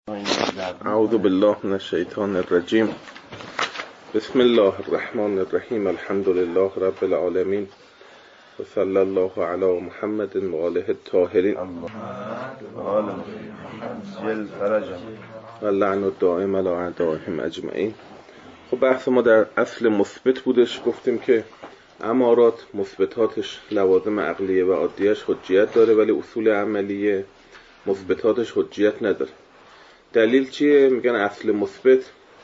اعوذ بالله من الشیطان الرجیم. بسم الله الرحمن الرحیم. الحمد لله رب العالمین و صلی الله علی محمد و آله الطاهرین و لعن الدائم علی اعدائهم اجمعین. خب بحث ما در اصل مثبت بودش. گفتیم که امارات مثبتاتش لوازم عقلیه و عادیه‌اش حجیت داره، ولی اصول عملیه مثبتاتش حجیت نداره. دلیل چیه؟ میگن اصل مثبت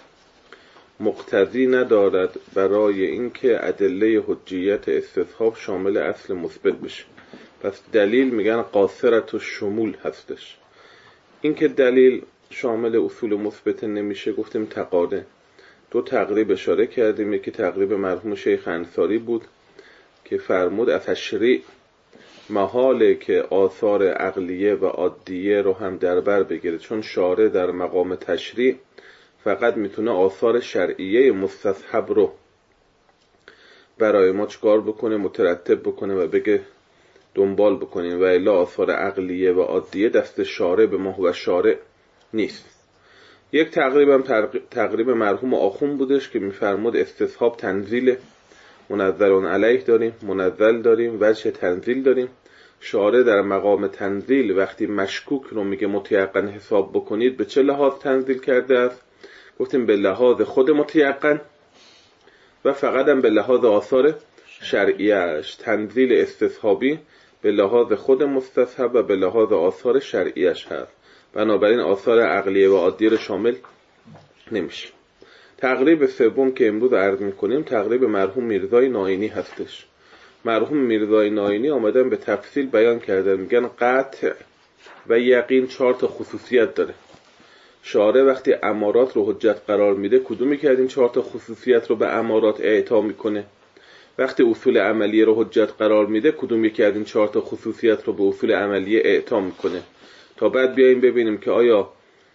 مقتضی ندارد برای اینکه ادله حجیت استصحاب شامل اصل مثبت بشه. پس دلیل میگن قاصرة الشمول هستش. اینکه دلیل شامل اصول مثبت نمیشه گفتیم تقاضا. دو تقریب اشاره کردیم. یکی تقریب مرحوم شیخ انصاری بود که فرمود از تشریع محاله که آثار عقلیه و عادیه رو هم در بر بگیره، چون شارع در مقام تشریع فقط میتونه آثار شرعیه مستصحب رو برای ما چکار بکنه، مترتب بکنه و بگه دنبال بکنیم، و الا آثار عقلیه و عادیه دست شارع به ما و شارع نیست. یک تقریب مرحوم آخون بودش که میفرمود استصحاب تنزیل، منزل علیه داریم، منزل داریم، وجه تنزیل داریم. شارع در مقام تنزیل وقتی مشکوک رو میگه متیقن حساب بکنید، به چه لحاظ تنزیل کرده است؟ گفتیم به لحاظ خود متیقن و فقط هم به لحاظ آثار شرعیش. تنزیل استصحابی به لحاظ خود مستصحب و به لحاظ آثار شرعیش هست، بنابراین آثار عقلیه و عادیه رو شامل نمیشه. تقریب سوم که امروز عرض میکنیم تقریب مرحوم میرزای ناینی هستش. مرحوم میرزای ناینی آمدن به تفصیل بیان کردن، میگن قطع و یقین 4 تا خصوصیت داره. شارع وقتی امارات رو حجت قرار میده کدومی که از این 4 تا خصوصیت رو به امارات اعطا میکنه؟ وقتی اصول عملیه رو حجت قرار میده کدومی که از این 4 تا خصوصیت رو به اصول عملیه اعطا میکنه؟ تا بعد بیاییم ببینیم که آیا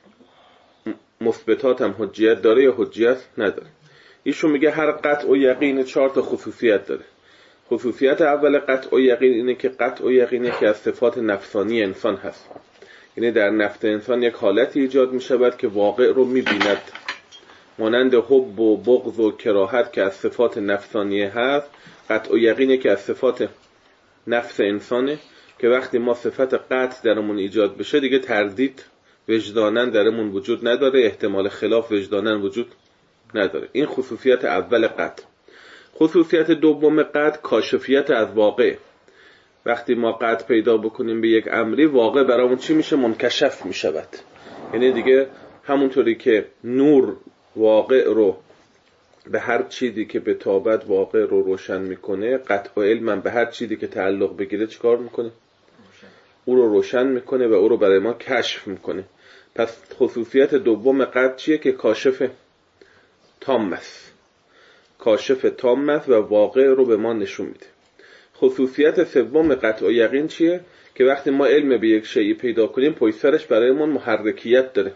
مثبتات هم حجیت داره یا حجیت نداره. ایشون میگه هر قطع و یقین 4 تا خصوصیت داره. خصوصیت اول قطع و یقین اینه که قطع و یقین یکی از صفات نفسانی انسان هست. یعنی در نفس انسان یک حالتی ایجاد می شود که واقع رو می بیند، مانند حب و بغض و کراهت که از صفات نفسانیه هست. قطع و یقین یکی از صفات نفس انسانه که وقتی ما صفت قطع درمون ایجاد بشه دیگه تردید وجدانن درمون وجود نداره، احتمال خلاف وجدانن وجود نداره. این خصوصیت اول قطع. خصوصیت دوم قطع کاشفیت از واقع. وقتی ما قطع پیدا بکنیم به یک امری، واقع برامون چی میشه؟ منکشف میشود. یعنی دیگه همونطوری که نور واقع رو به هر چیزی که به تابت واقع رو روشن میکنه، قطع و علم به هر چیزی که تعلق بگیره چیکار میکنه؟ او رو روشن میکنه و او رو برای ما کشف میکنه. پس خصوصیت دوم قطع چیه؟ که کاشف تام است. کاشف تام است و واقع رو به ما نشون میده. خصوصیت سوم قطع و یقین چیه؟ که وقتی ما علم به یک شیء پیدا کنیم پشت سرش برای ما محرکیت داره.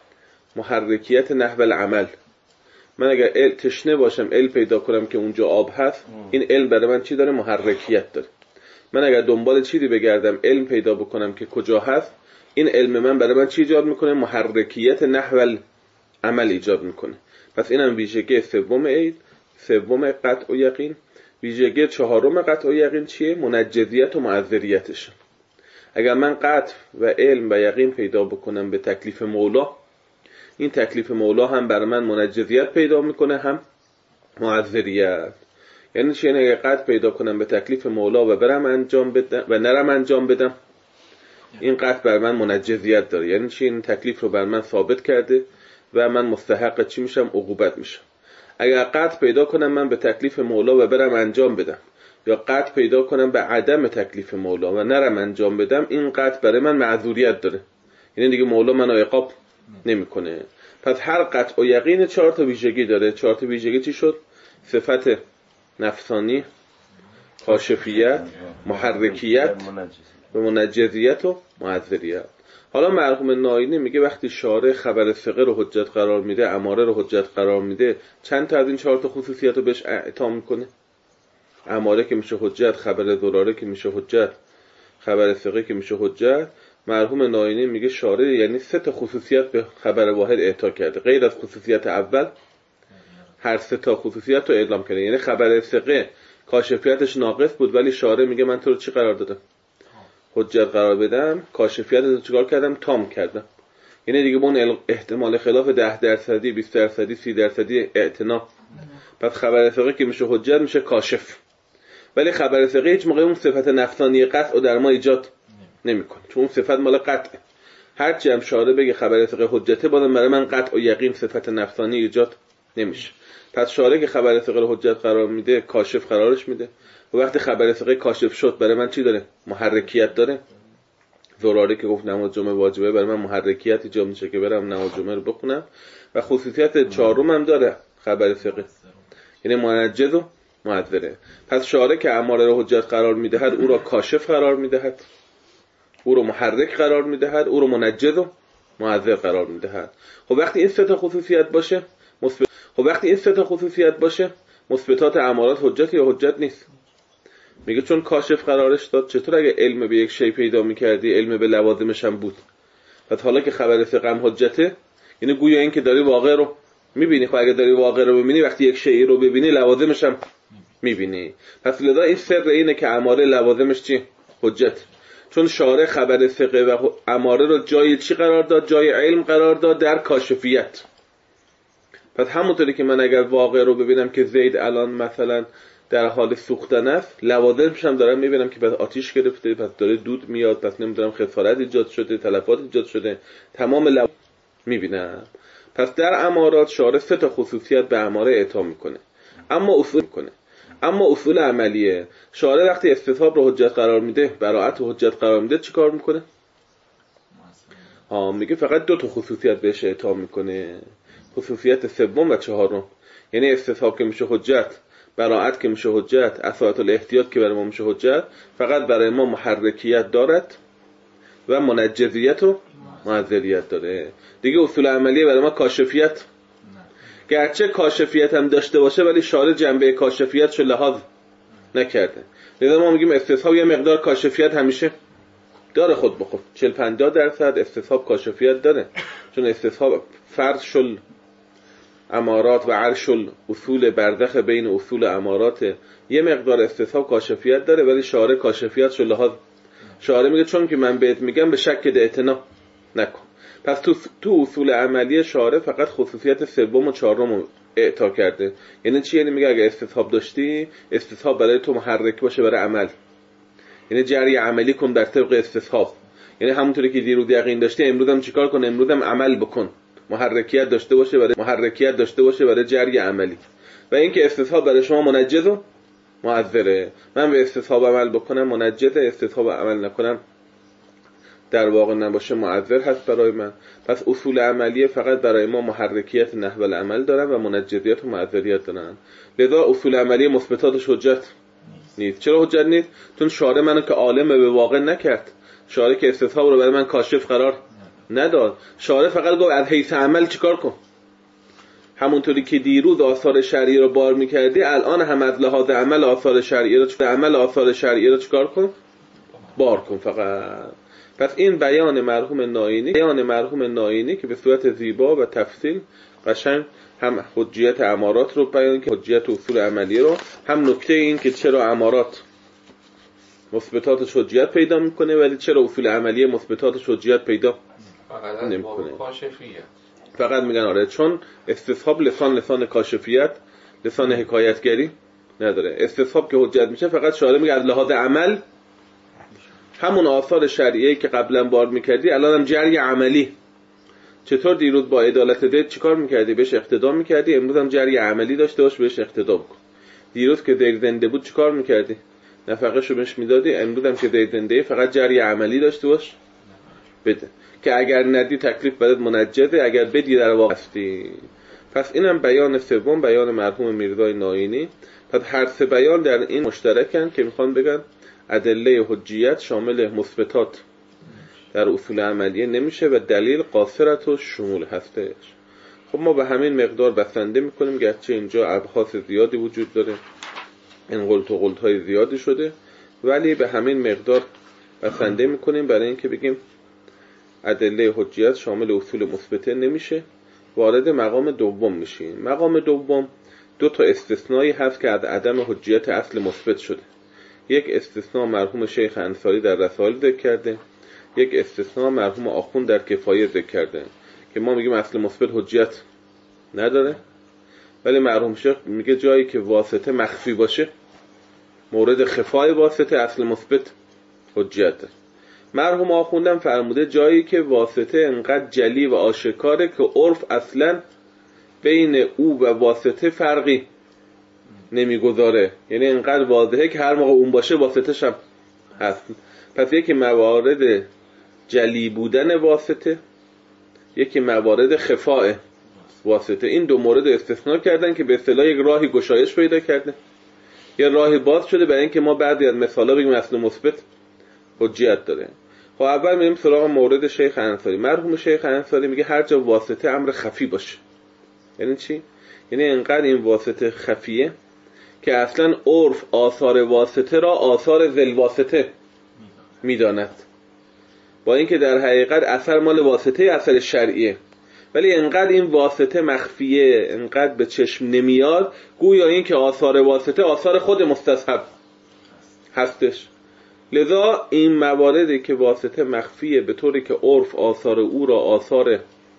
محرکیت نحو العمل. من اگر تشنه باشم علم پیدا کنم که اونجا آب هست، این علم برای من چی داره؟ محرکیت داره. من اگر دنبال چیزی بگردم علم پیدا بکنم که کجا هست، این علم من برای من چی ایجاد میکنه؟ محرکیت نحو العمل ایجاد میکنه. پس اینم ویژگی سوم قطع و یقین. ویژگی چهارم قطع و یقین چیه؟ منجزیت و معذریتش. اگر من قطع و علم و یقین پیدا بکنم به تکلیف مولا، این تکلیف مولا هم برای من منجزیت پیدا میکنه هم معذریت. یعنی چی؟ اگر قطع پیدا کنم به تکلیف مولا و برم انجام بدم و نرم انجام بدم، این قطع بر من منجزیت داره. یعنی چی؟ این تکلیف رو بر من ثابت کرده و من مستحق چی میشم؟ عقوبت میشم. اگر قطع پیدا کنم من به تکلیف مولا و برم انجام بدم، یا قطع پیدا کنم به عدم تکلیف مولا و نرم انجام بدم، این قطع برای من معذوریت داره. یعنی دیگه مولا منو عقاب نمیکنه. پس هر قطع و یقین 4 تا ویژگی داره. 4 تا ویژگی چی شد؟ صفت نفسانی، کاشفیت، محرکیت و منجزیت و معذریت. حالا مرحوم ناینی میگه وقتی شارع خبر ثقه رو حجت قرار میده، اماره رو حجت قرار میده، چند تا از این 4 تا خصوصیت رو بهش اعطا میکنه؟ اماره که میشه حجت، خبر ضراره که میشه حجت، خبر ثقه که میشه حجت. مرحوم ناینی میگه شارع یعنی 3 خصوصیت به خبر واحد اعطا کرده، غیر از خصوصیت اول هر 3 خصوصیت رو اعلام کرده. یعنی خبر ثقه کاشفیتش ناقص بود ولی شارع میگه من تو رو چی قرار دادم؟ حجت قرار بدم، کاشفیت رو چیکار کردم؟ تام کردم. یعنی دیگه با اون احتمال خلاف 10%، 20%، 30% اعتنا. پس خبر ثقه که میشه حجت میشه کاشف. ولی خبر ثقه هیچ موقع اون صفت نفسانی قطع رو در ما ایجاد نمیکنه، چون اون صفت مال قطعه. هر چی هم شارع بگه خبر ثقه حجته، بازم برای من قطع و یقین صفت نفسانی ایجاد نمیشه. پس شارع که خبر ثقه رو حجت قرار میده، کاشف قرارش میده. و وقتی خبر ثقه کاشف شد برای من چی داره؟ محرکیت داره. زراره که گفت نماز جمعه واجبه، برای من محرکیت ایجاد میشه که برم نماز جمعه رو بخونم. و خصوصیت چهارم هم داره خبر ثقه، یعنی منجز و معذره. پس شارع که اماره رو حجت قرار میدهد، او را کاشف قرار میدهد، او رو محرک قرار میدهد، او رو منجز و معذر قرار میدهد. خب وقتی این 3 خصوصیت باشه، مثبتات امارات حجت یا حجت نیست؟ میگه چون کاشف قرارش داد، چطور اگه علم به یک شی پیدا میکردی علم به لوازمش هم بود؟ پس حالا که خبر ثقه هم حجته، یعنی گویا این که داری واقع رو میبینی. خب اگه داری واقع رو ببینی، وقتی یک شی رو ببینی لوازمش هم میبینی. پس لذا این سر اینه که اماره لوازمش چی؟ حجت. چون شارع خبر ثقه و اماره رو جای چی قرار داد؟ جای علم قرار داد، در کاشفیت. پس همونطوری که من اگر واقع رو ببینم که زید الان مثلا در حال سوختن است، لوازمش هم دارم میبینم که پس آتیش گرفته، پس داره دود میاد، پس نمیدونم خسارت ایجاد شده، تلفات ایجاد شده، تمام لوازم میبینم. پس در امارات شارع 3 خصوصیت به اماره اعطا میکنه. اما اصول عملیه، شارع وقتی استصحاب رو حجت قرار میده، براءت رو حجت قرار میده، چی کار میکنه؟ میگه فقط 2 خصوصیت بهش اعطا میکنه، خصوصیت 3 و 4. یعنی استصحاب که میشه حجت، براءت که میشه حجت، اصالت الاحتیاط که برای ما میشه حجت، فقط برای ما محرکیت دارد و منجزیت و معذریت داره. دیگه اصول عملیه برای ما کاشفیت، گرچه کاشفیت هم داشته باشه ولی شارع جنبه کاشفیتشو لحاظ نکرده. لذا ما میگیم استصحاب یه مقدار کاشفیت همیشه داره، خود به خود 40-50% استصحاب کاشفیت داره، چون استصحاب فرض شل امارات و عرش اصول برزخ بین اصول امارات، یه مقدار استصحاب کاشفیت داره، ولی شارع کاشفیتشو لحاظ. شارع میگه چون که من بهت میگم به شک اعتنا نکن. پس تو اصول عملی شارع فقط خصوصیت 3 و 4 اعطا کرده. یعنی چی؟ یعنی میگه اگه استصحاب داشتی، استصحاب برای تو محرک باشه برای عمل، یعنی جری عملی کن در طبق استصحاب. یعنی همونطوری که دیروز یقین داشتی، امروز هم چیکار کن؟ امروز هم عمل بکن، محرکیت داشته باشه برای جری عملی. و اینکه استصحاب برای شما منجز و معذره. من به استصحاب عمل بکنم منجز، استصحاب عمل نکنم در واقع نباشه معذر هست برای من. پس اصول عملیه فقط برای ما محرکیت نحو العمل دارن و منجزیت و معذریت دارن. لذا اصول عملیه مثبتاتش حجت نیست. چرا حجت نیست؟ چون شارع منو که عالم به واقع نکرد، شارع که استصحاب رو برای من کاشف قرار نداد. شارع فقط گفت از حیث عمل چیکار کن. همونطوری که دیروز آثار شرعی رو بار می‌کردی، الان هم از لحاظ عمل آثار شرعی رو چیکار کن؟ بار کن فقط. پس این بیان مرحوم ناینی که به صورت زیبا و تفصیل قشنگ هم حجیت امارات رو بیان که حجیت اصول عملیه رو، هم نکته این که چرا امارات مثبتاتش حجیت پیدا میکنه ولی چرا اصول عملیه مثبتاتش حجیت پیدا نمیکنه. فقط میگن آره چون استصحاب لسان کاشفیت، لسان حکایتگری نداره. استصحاب که حجت میشه فقط شارع میگه از لحاظ عمل همون آثار شرعیه‌ای که قبلا بار میکردی الان هم جری عملی. چطور دیروز با عدالت زید چیکار میکردی؟ بهش اقتدا میکردی، امروز هم جری عملی داشته باش بهش اقتدا بکن. دیروز که زید زنده بود چیکار میکردی؟ نفقه‌شو بهش میدادی، امروز هم که زید زنده فقط جری عملی داشته باش بده، که اگر ندی تکلیف برات منجزه، اگر بدی در واقع هستی. پس اینم بیان سوم، بیان مرحوم میرزای ناینی. پس هر سه بیان در این مشترکن که میخوان بگن ادله حجیت شامل مثبتات در اصول عملیه نمیشه و دلیل قاصرت و شمول هستش. خب ما به همین مقدار بسنده میکنیم، گرچه اینجا ابحاث زیادی وجود داره، این قلت و قلت‌های زیادی شده، ولی به همین مقدار بسنده میکنیم برای اینکه بگیم ادله حجیت شامل اصول مثبته نمیشه، وارد مقام دوم میشیم. مقام دوم دو تا استثنایی هست که از عدم حجیت اصل مثبت شده. یک استثناء مرحوم شیخ انصاری در رسائل ذکر کرده، یک استثناء مرحوم آخوند در کفایه ذکر کرده که ما میگیم اصل مثبت حجیت نداره، ولی مرحوم شیخ میگه جایی که واسطه مخفی باشه، مورد خفای واسطه، اصل مثبت حجیت داره. مرحوم آخوندم فرموده جایی که واسطه انقدر جلی و آشکاره که عرف اصلا بین او و واسطه فرقی نمیگذاره، یعنی انقدر واضحه که هر موقع اون باشه واسطه‌ش هم هست. پس یکی موارد جلی بودن واسطه، یکی موارد خفاء واسطه، این دو مورد استثناء کردن که به اصطلاح یک راهی گشایش پیدا کرده، یه راهی باز شده برای اینکه ما بعضی از مثالا بگیم اصل مثبت حجیت داره. خب اول میریم سراغ مورد شیخ انصاری. مرحوم شیخ انصاری میگه هر جا واسطه امر خفی باشه. یعنی چی؟ یعنی انقدر این واسطه خفیه که اصلا عرف آثار واسطه را آثار ذل واسطه میداند، با اینکه در حقیقت اثر مال واسطه اثر شرعیه، ولی انقدر این واسطه مخفیه، انقدر به چشم نمیاد، گویا این که آثار واسطه آثار خود مستصحب هستش. لذا این مواردی که واسطه مخفیه به طوری که عرف آثار او را آثار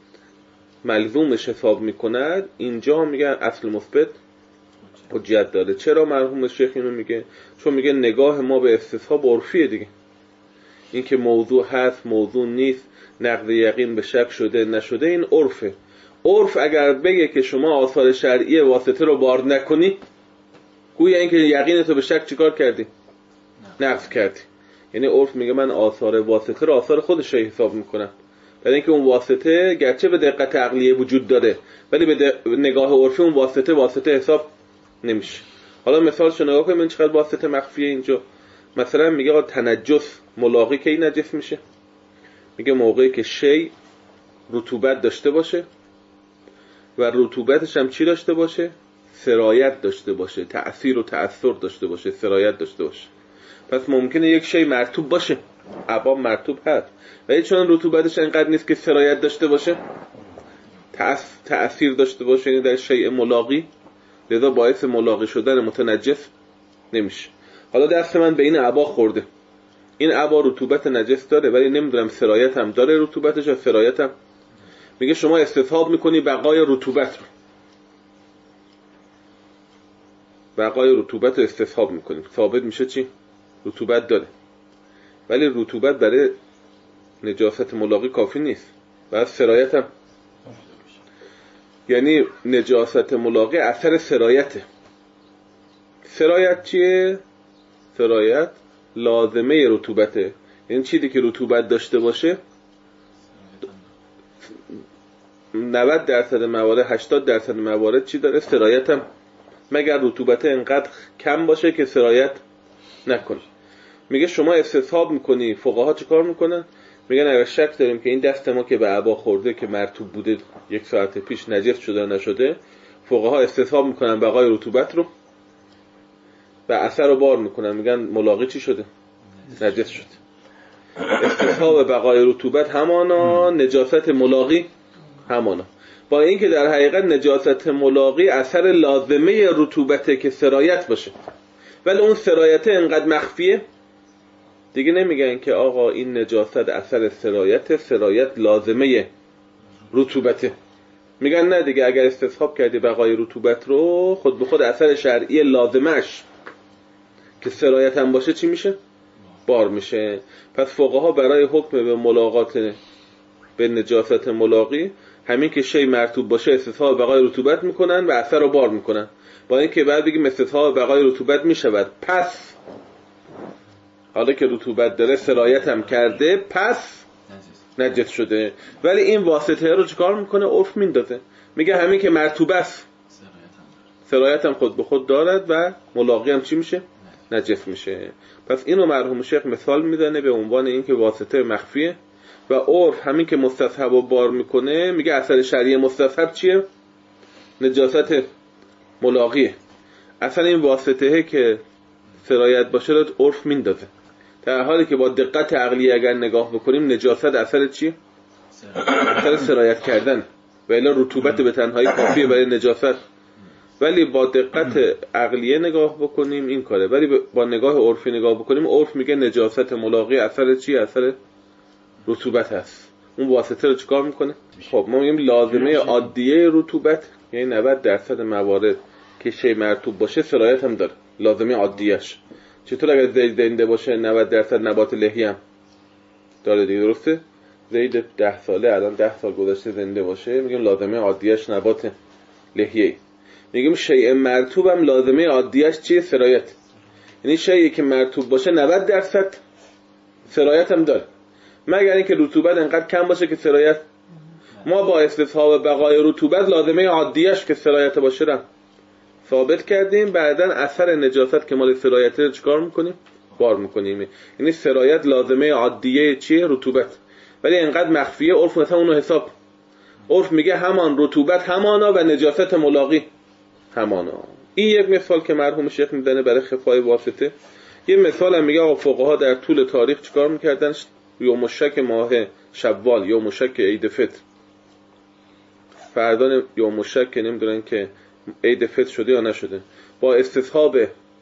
ملزومش حساب میکند، اینجا میگن اصل مثبت حجیت داره. چرا مرحوم شیخ اینو میگه؟ چون میگه نگاه ما به استصحاب عرفیه دیگه، این که موضوع هست موضوع نیست، نقض یقین به شک شده نشده، این عرفه. عرف اگر بگه که شما آثار شرعی واسطه رو وارد نکنی، گویا این که یقینتو به شک چیکار کردی؟ نقض کردی. یعنی عرف میگه من آثار واسطه رو آثار خودش حساب میکنم، برای اینکه اون واسطه گرچه به دقت عقلیه وجود داره ولی به نگاه عرفی اون واسطه حساب نمیشه. حالا مثالش نگاه کنیم چقدر واسطه مخفیه اینجا. مثلا میگه آقا تنجس ملاقی کی نجس میشه؟ میگه موقعی که شی رطوبت داشته باشه و رطوبتش هم چی داشته باشه؟ سرایت داشته باشه، تأثیر و تأثر داشته باشه، سرایت داشته باشه. پس ممکنه یک شی مرطوب باشه، عبا مرطوب هست، ولی چون رطوبتش انقدر نیست که سرایت داشته باشه، تأثیر داشته باشه، یعنی در شیء ملاقی، لذا باعث ملاقی شدن متنجس نمیشه. حالا دست من به این عبا خورده، این عبا رطوبت نجس داره ولی نمیدونم سرایت هم داره رطوبتش یا سرایت هم. میگه شما استصحاب میکنی بقای رطوبت رو، بقای رطوبت رو استصحاب میکنی، ثابت میشه چی؟ رطوبت داره، ولی رطوبت برای نجاست ملاقی کافی نیست، باید سرایت هم. یعنی نجاست ملاقی اثر سرایته. سرایت چیه؟ سرایت لازمه رطوبته، یعنی چیزی که رطوبت داشته باشه 90% موارد 80% موارد چی داره؟ سرایت هم، مگر رطوبت انقدر کم باشه که سرایت نکنه. میگه شما استصحاب میکنی، فقها چه کار میکنن؟ میگن اگر شک داریم که این دست ما که به عبا خورده که مرطوب بوده 1 ساعت پیش نجس شده نشده، فقها استصحاب میکنن بقای رطوبت رو و اثر رو بار میکنن، میگن ملاقی چی شده؟ نجس شده. استصحاب بقای رطوبت همانا، نجاست ملاقی همانا، با اینکه در حقیقت نجاست ملاقی اثر لازمه رطوبته که سرایت باشه، ولی اون سرایت انقدر مخفیه دیگه نمیگن که آقا این نجاست اثر سرایت لازمه رطوبته، میگن نه دیگه اگر استصحاب کردی بقای رطوبت رو خود به خود اثر شرعی لازمش که سرایت هم باشه چی میشه؟ بار میشه. پس فقها برای حکم به ملاقات به نجاست ملاقی همین که شی مرطوب باشه استصحاب بقای رطوبت میکنن و اثر رو بار میکنن، با اینکه بعد بگیم استصحاب بقای رطوبت میشود، پس حالا که رطوبت داره سرایت هم کرده پس نجس شده، ولی این واسطه رو چیکار میکنه؟ عرف میندازه، میگه همین که مرطوب است سرایت هم خود به خود دارد و ملاقی هم چی میشه؟ نجس میشه. پس اینو مرحوم شیخ مثال میزنه به عنوان این که واسطه مخفیه و عرف همین که مستصحب رو بار میکنه، میگه اثر شرعی مستصحب چیه؟ نجاست ملاقیه. اصلا این واسطه که سرایت باشه رو عرف میندازه، در حالی که با دقت عقلی اگر نگاه بکنیم نجاست اثر چیه؟ اثر سرایت کردن و الا رطوبت به تنهایی کافیه برای نجاست. ولی با دقت عقلیه نگاه بکنیم این کاره، ولی با نگاه عرفی نگاه بکنیم، عرف میگه نجاست ملاقی اثر چی؟ اثر رطوبت هست. اون واسطه رو چیکار میکنه؟ خب ما میگیم لازمه عادیه رطوبت، یعنی 90% موارد که شی مرطوب باشه سرایت هم داره، لازمه عادیه‌اش. چطور اگر زید زنده باشه 90% نبات لحی هم داره دیگه، درسته؟ زید 10 ساله الان 10 سال گذشته زنده باشه، میگیم لازمه عادیه‌اش نبات لحیه. میگیم شیء مرطوب هم لازمه عادیه‌اش چیه؟ سرایت. یعنی شیئی که مرطوب باشه 90% سرایت هم داره، مگر اینکه رطوبت انقدر کم باشه که سرایت. ما با استصحاب بقای رطوبت لازمه عادیه‌اش که سرایت باشه رو ثابت کردیم، بعدن اثر نجاست که مال سرایت رو چیکار میکنیم؟ بار میکنیم. یعنی سرایت لازمه عادیه چیه؟ رطوبت. ولی انقدر مخفیه عرف مثلا اونو حساب، عرف میگه همان رطوبت همانا و نجاست ملاقی همانا. این یک مثال که مرحوم شیخ میزنه برای خفای واسطه. یه مثال هم میگه آقا فقها در طول تاریخ چیکار میکردن؟ یوم الشک ماه شوال، یوم الشک عید فطر، فردان یوم الشک که نمیدونن که عید فطر شده یا نشده، با استصحاب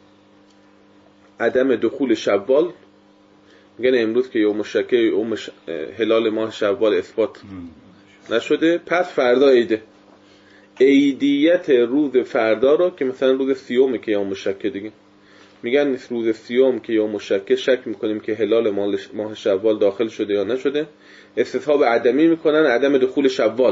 عدم دخول شوال میگن امروز که یوم الشک هلال ماه شوال اثبات نشده، پس فردا عیده. عیدیت روز فردا رو که مثلا روز سیومه که یوم الشک دیگه، میگن روز سیوم که یوم الشک شک میکنیم که هلال ماه شوال داخل شده یا نشده، استصحاب عدمی میکنن عدم دخول شوال.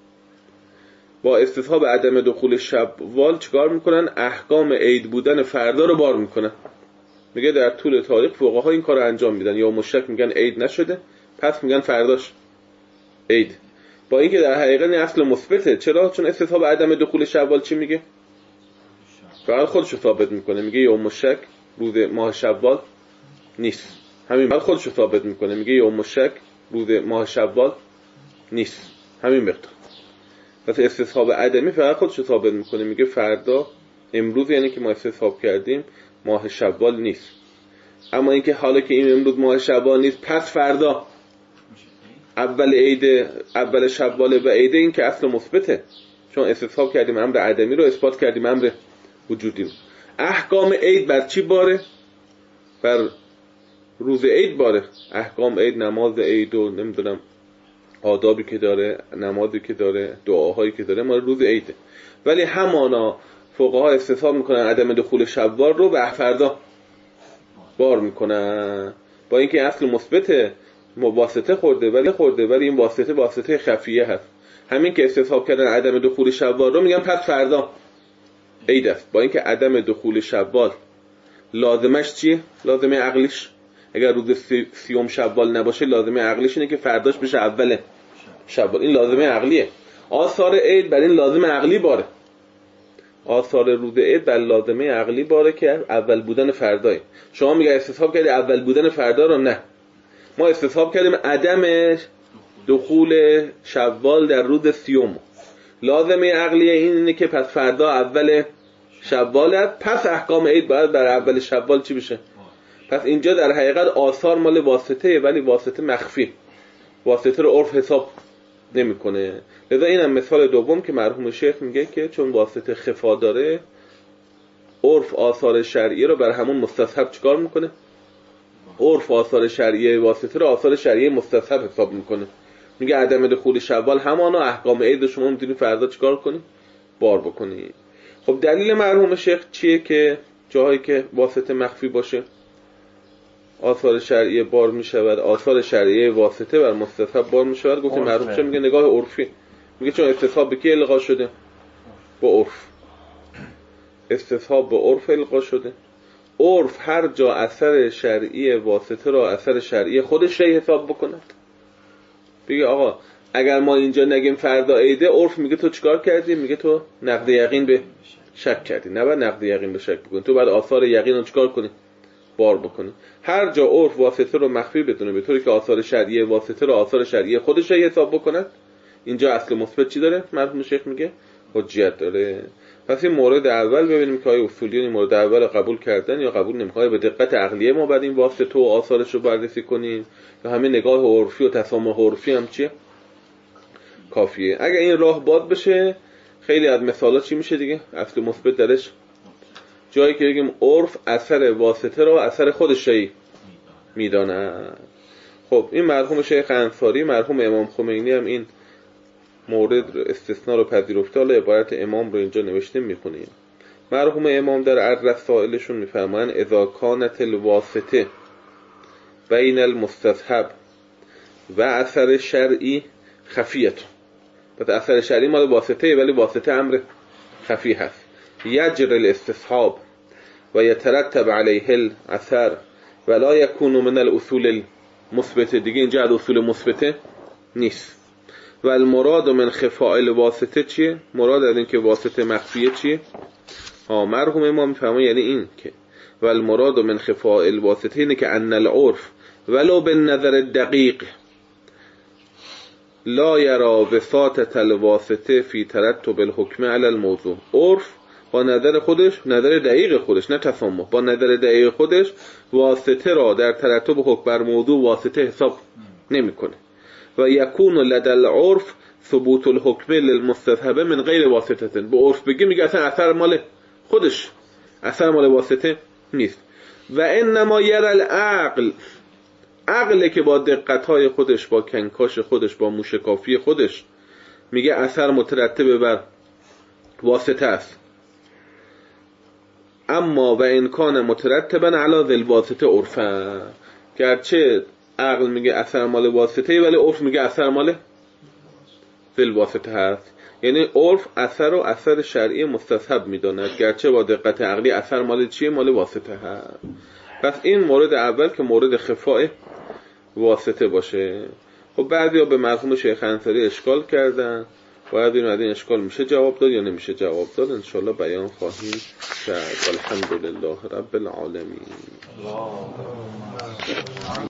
با استصحاب عدم دخول شوال چیکار میکنن؟ احکام عید بودن فردا رو بار میکنن. میگه در طول تاریخ فقها این کارو انجام میدن، یوم الشک میگن عید نشده، پس میگن فرداش عید، با اینکه در حقیقت این اصل مثبته. چرا؟ چون استصحاب عدم دخول شوال چی میگه؟ فقط خودش رو ثابت میکنه، میگه یوم الشک روز ماه شوال نیست، همین فقط خودش رو ثابت میکنه، میگه یوم الشک روز ماه شوال نیست، همین مقدار. پس استصحاب عدمی فقط خودش رو ثابت میکنه، میگه فردا امروز، یعنی که ما استصحاب کردیم ماه شوال نیست. اما اینکه حالا که این امروز ماه شوال نیست پس فردا اول عید، اول شوال و عید، این که اصل مثبته، چون استصحاب کردیم امر عدمی رو، اثبات کردیم امر وجودی رو. احکام عید بر چی باره؟ بر روز عید باره. احکام عید، نماز عید و نمیدونم آدابی که داره، نمازی که داره، دعاهایی که داره، مال روز عیده. ولی همانا فقها استصحاب میکنن عدم دخول شوال رو به فردا بار میکنن، با اینکه اصل مثبت واسطه خورده، ولی این واسطه خفیه هست. همین که استصحاب کردن عدم دخول شوال رو میگن پس فردا عید است، با اینکه عدم دخول شوال لازمش چیه؟ لازمه عقلیش اگر روز سیوم شوال نباشه لازمه عقلیش اینه که فرداش بشه اول شوال، این لازمه عقلیه. آثار عید بر این لازمه عقلی باره، آثار روز عید بر لازمه عقلی باره که اول بودن فرداه. شما میگه استصحاب کردی اول بودن فردا رو، نه، ما استصحاب کردیم عدم دخول شوال در روز سیوم. لازمه عقلیه اینه که پس فردا اول شوال است، پس احکام عید باید بر اول شوال چی بشه؟ پس اینجا در حقیقت آثار مال واسطه، ولی واسطه مخفی، واسطه رو عرف حساب نمیکنه. لذا اینم مثال دوم که مرحوم شیخ میگه که چون واسطه خفا داره، عرف آثار شرعیه رو بر همون مستصحب چیکار میکنه؟ عرف آثار شرعیه واسطه رو آثار شرعیه مستصحب حساب میکنه. میگه عدم دخول شوال همانا احکام عید شما میتونید فردا چیکار کنی؟ بار بکنی. خب دلیل مرحوم شیخ چیه که جاهایی که واسطه مخفی باشه آثار شرعیه بار میشود، آثار شرعیه واسطه بر مستصحب بار میشود؟ گفتیم مرحوم شیخ میگه نگاه عرفی، میگه چون استصحاب به کی القا شده؟ با عرف. استصحاب به عرف القا شده. عرف هر جا اثر شرعی واسطه را اثر شرعی خودش ری حساب بکند، بگه آقا اگر ما اینجا نگیم فردا عیده، عرف میگه تو چیکار کردی؟ میگه تو نقد یقین به شک کردی. نه بعد نقد یقین به شک بکنی، تو بعد آثار یقین رو چیکار کنی؟ بار بکنی. هر جا عرف واسطه رو مخفی بدونه به طوری که آثار شرعی واسطه رو آثار شرعی خودش ری حساب بکند، اینجا اصل مثبت چی داره؟ مرحوم شیخ میگه حجیت داره. پس این مورد اول ببینیم که آیا اصولیون این مورد اول رو قبول کردن یا قبول نمی‌کنن. به دقت عقلیه ما بعد این واسطه و آثارش رو بررسی کنیم، یا همین نگاه عرفی و تسامح عرفی هم چیه؟ کافیه. اگه این راه باز بشه خیلی از مثالا چی میشه دیگه؟ اصل مثبت درش جایی که بگیم عرف اثر واسطه رو اثر خودش میدانه. خب این مرحوم شیخ انصاری، مرحوم امام خمینی هم این مورد استثناء رو پذیرفته. حالا عبارت امام رو اینجا نوشته میخونیم. مرحوم امام در الرسائلشون میفرمایند اذا کانت الواسطه بین المستصحب و اثر شرعی خفیت. پس اثر شرعی مال واسطه، ولی واسطه امر خفی هست. یجر الاستصحاب و یترتب علیه الاثر ولا یکون من الاصول المثبته. دیگه اینجا از اصول مثبته نیست. و المراد من خفاء الواسطه چیه؟ مراد از این که واسطه مخفیه چیه؟ مرحوم ما میفهمه یعنی این که و المراد من خفاء الواسطه اینه که ان العرف ولو بالنظر الدقیق لا یرا وساطة الواسطه فی ترتب الحکم علی الموضوع. عرف با نظر خودش، نظر دقیق خودش، نه تسامح، با نظر دقیق خودش واسطه را در ترتب حکم بر موضوع واسطه حساب نمیکنه. و یکون لدى العرف ثبوت الحکم للمستصحب من غیر واسطه. به عرف بگی میگه اصلا اثر مال خودش، اثر مال واسطه نیست. و انما یرى العقل، عقله که با دقت‌های خودش، با کنکاش خودش، با موشکافی خودش میگه اثر مترتب بر واسطه است. اما و ان کان مترتبا علی ذل واسطه عرفا. گرچه عقل میگه اثر مال واسطه ولی عرف میگه اثر مال ذل واسطه هست. یعنی عرف اثر و اثر شرعی مستصحب میداند، گرچه با دقت عقلی اثر مال چیه؟ مال واسطه هست. پس این مورد اول که مورد خفاء واسطه باشه. خب بعضیا به مرحوم شیخ انصاری اشکال کردن، باید این از این اشکال میشه جواب داد یا نمیشه جواب داد، انشالله بیان خواهیم کرد. الحمدلله رب العالمین.